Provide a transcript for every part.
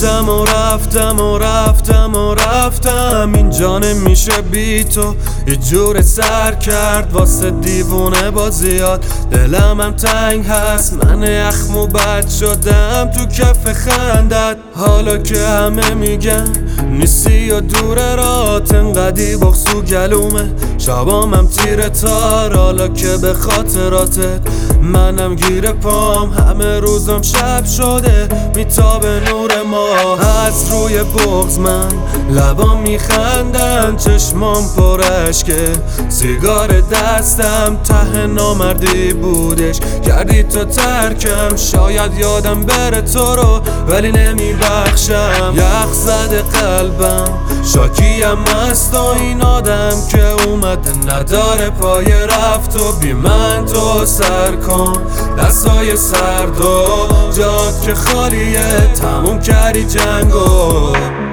رفتم و رفتم و رفتم و رفتم، اینجا نمیشه بی تو یه جور سر کرد واسه دیوونه بازیات. دلم هم تنگ هست، من یخم و بد شدم تو کف خندت. حالا که همه میگن نیستی و دور رات، انقدی بغض و گلومه شبام هم تیر تار. حالا که به خاطراتت منم گیر پام، همه روزم شب شده میتابه نور ما. از روی بغض من لبام میخندن، چشمام پر اشکه، سیگار دستم ته نامردی بودش. کردی تو ترکم، شاید یادم بره تو رو ولی نمیبخشم. یخ زده قلبم، شاکیم است و این آدم که اومده نداره پای رفت و بی من تو سر کن دستای سرد و جاد که خالیه، تموم کردی جنگو.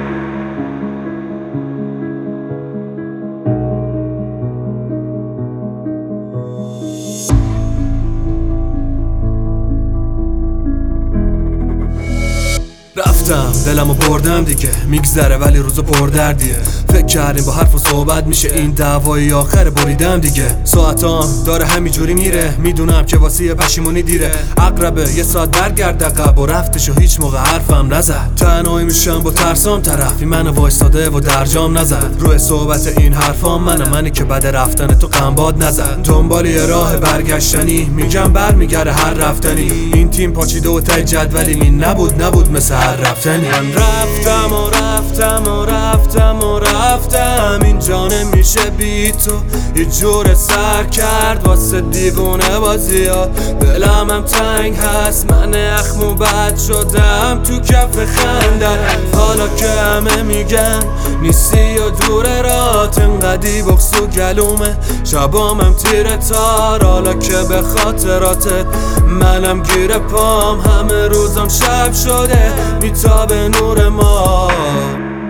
رفتم دلمو بردم دیگه، میگذره ولی روزو پردردیه. فکر کردیم با حرف و صحبت میشه این دعوای آخر، بریدم دیگه. ساعتام داره همینجوری میره، میدونم که واسه پشیمونی دیره. عقربه یه ساعت برگرد عقب و رفتش و هیچ موقع حرفم نزد. تنهایی میشم با ترسام، طرفی منو وایستاده و درجام نزد. روی صحبت این حرفام منی که بعد رفتن تو غمباد نزد. دنبال یه راه برگشتنی میگم برمیگره هر رفتنی. این تیم پاچیده و ته جدولی این نبود مثل هر رفتنی. من رفتم و رفتم و رفتم و رفتم، اینجا نمیشه بی تو یه جور سر کرد واسه دیوونه بازیات. دلم هم تنگ هست، من اخم و بد شدم تو کف خندت. حالا که همه میگن نیستی و دور رات، انقدی بغض و گلومه شبام هم تیر تار. حالا که به خاطراتت منم گیر پام، همه روزم شب شده میتابه نور ما.